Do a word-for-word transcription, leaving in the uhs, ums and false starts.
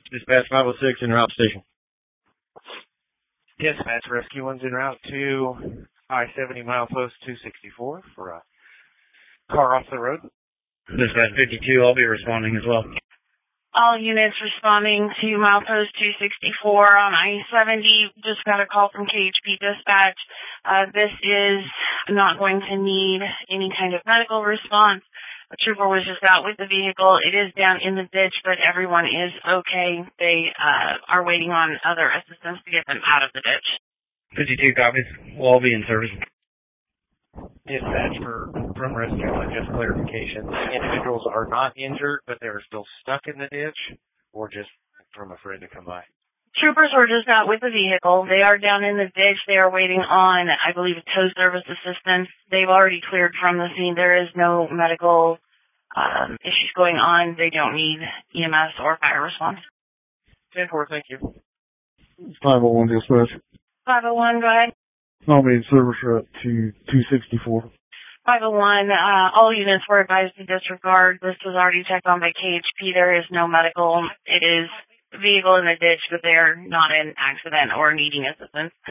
Dispatch five oh six en route station. Dispatch Rescue one's en route to I seventy milepost two sixty-four for a car off the road. Dispatch fifty-two, I'll be responding as well. All units responding to milepost two sixty-four on I seventy. Just got a call from K H P Dispatch. Uh, this is not going to need any kind of medical response. A trooper was just out with the vehicle. It is down in the ditch, but everyone is okay. They uh, are waiting on other assistance to get them out of the ditch. fifty-two copies. We'll all be in service. Dispatch for from rescue one, just clarification. Individuals are not injured, but they are still stuck in the ditch, or just from afraid to come by. Troopers were just out with the vehicle. They are down in the ditch. They are waiting on, I believe, a tow service assistance. They've already cleared from the scene. There is no medical um, issues going on. They don't need E M S or fire response. ten four, thank you. five oh one dispatch. five oh one, go ahead. I'll be in service route to two sixty-four. five oh one, uh, all units were advised to disregard. This was already checked on by K H P. There is no medical. It is a vehicle in the ditch, but they're not in accident or needing assistance.